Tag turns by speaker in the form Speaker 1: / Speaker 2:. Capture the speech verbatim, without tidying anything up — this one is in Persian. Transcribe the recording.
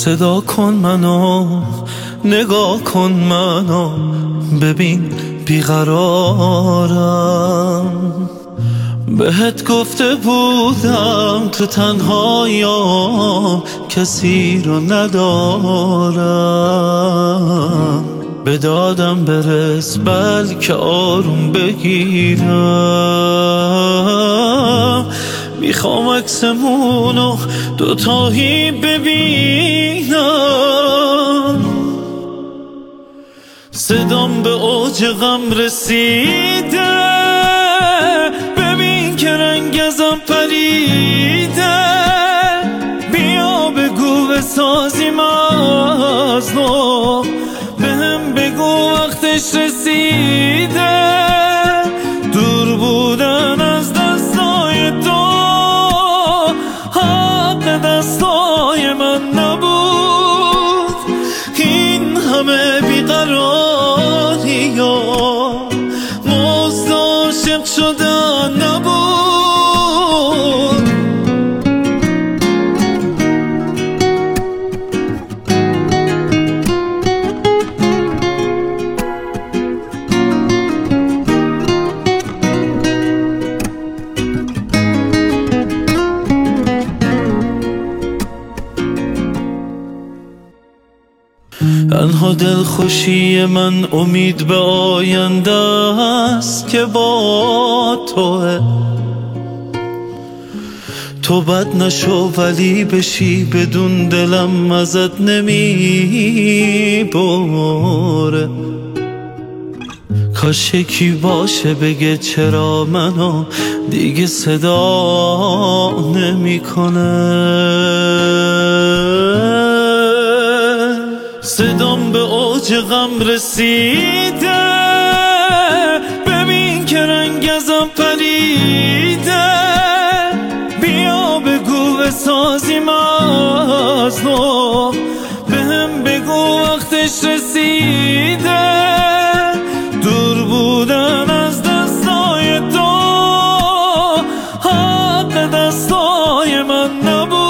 Speaker 1: صدا کن منو، نگاه کن منو، ببین بیقرارم. بهت گفته بودم تو تنهاییام کسی رو ندارم. به دادم برس بلکه آروم بگیرم. میخوام عکسمونو دوتایی ببینم. صدام به اوج غم رسیده، ببین که رنگ ازم پریده. بیا بگو بسازیم از نو، بهم بگو وقتش رسیده. دور بودن از دستای تو حق دستای من نبود. این همه بیقراری و مزد عاشق شدن نبود. تنها دلخوشی من امید به آینده است که با توه. تو بد نشو ولی بشی بدون دلم ازت نمی بره. کاش یکی باشه بگه چرا منو دیگه صدا نمی کنه. صدام به اوج غم رسیده، ببین که رنگ ازم پریده. بیا بگو بسازیم از نو، بهم بگو وقتش رسیده. دور بودن از دستای تو حق دستای من نبود.